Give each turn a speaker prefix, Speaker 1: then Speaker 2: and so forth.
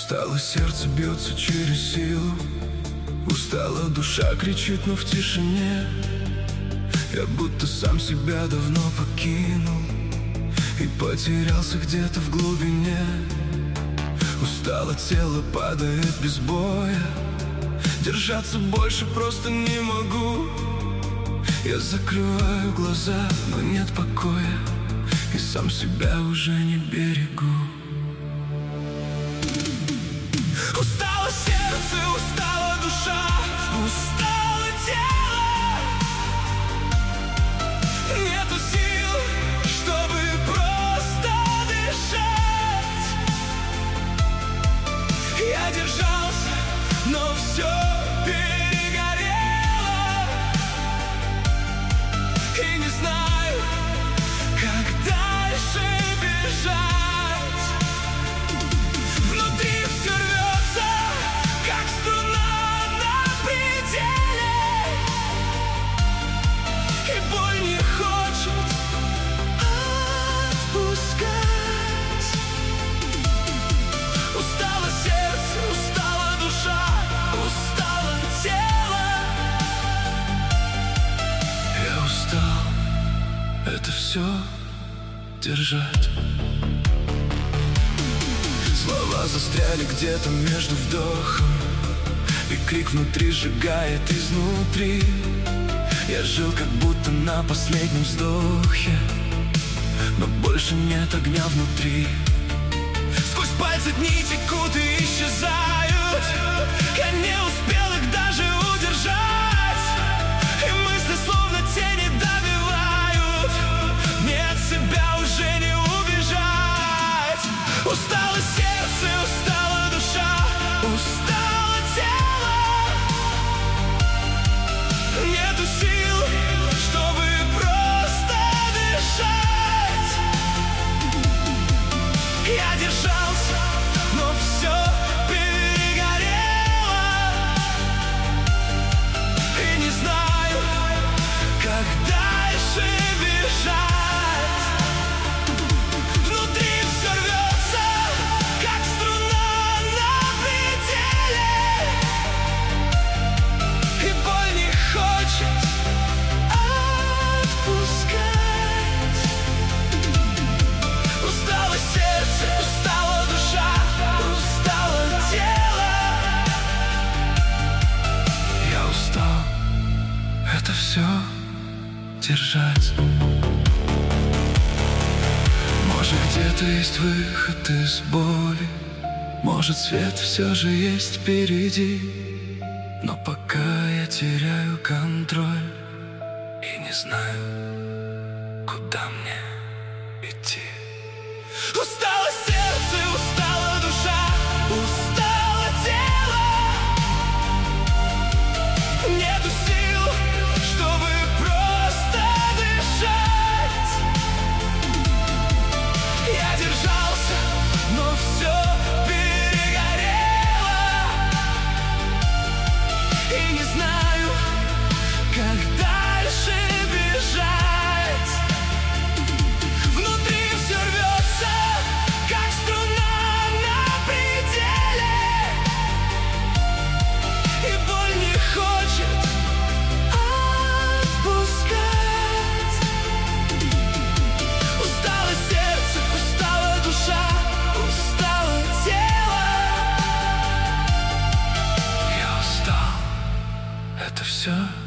Speaker 1: Устало сердце бьется через силу, устала душа кричит, но в тишине. Я будто сам себя давно покинул и потерялся где-то в глубине. Устало тело падает без боя, держаться больше просто не могу. Я закрываю глаза, но нет покоя, и сам себя уже не берегу. Устало сердце, устала душа, устало тело. Нету сил, чтобы просто дышать. Я держался, но все перегорело, и не знаю, как дальше бежать. Внутри все рвется, как струна на пределе, и боль не хочет отпускать. Устало сердце, устала душа, устало тело. Я устал это все держать. Слова застряли где-то между вдохом, и крик внутри сжигает изнутри. Я жил как будто на последнем вздохе, но больше нет огня внутри. Сквозь пальцы дни текут и исчезают, я не успел их даже удержать, и мысли словно тени добивают. Мне от себя уже не убежать. Устало сердце, устала душа, устало тело. Нету сил, чтобы просто дышать. Я держался, но все перегорело, и не знаю, как дальше бежать. Внутри все рвется, как струна на пределе, и боль не хочет отпускать. Устало сердце, устала душа, устало тело. Я устал это все держать. Может, где-то есть выход из боли, может, свет все же есть впереди, но пока я теряю контроль и не знаю, куда мне идти. Устало сердце, устала душа, устало тело. Нету сил, чтобы просто дышать. Я держался, но все перегорело, и не знаю, как дальше бежать. Внутри все рвется, как струна на пределе, и боль не хочет отпускать. Устало сердце, устала душа, устало тело. Я устал это все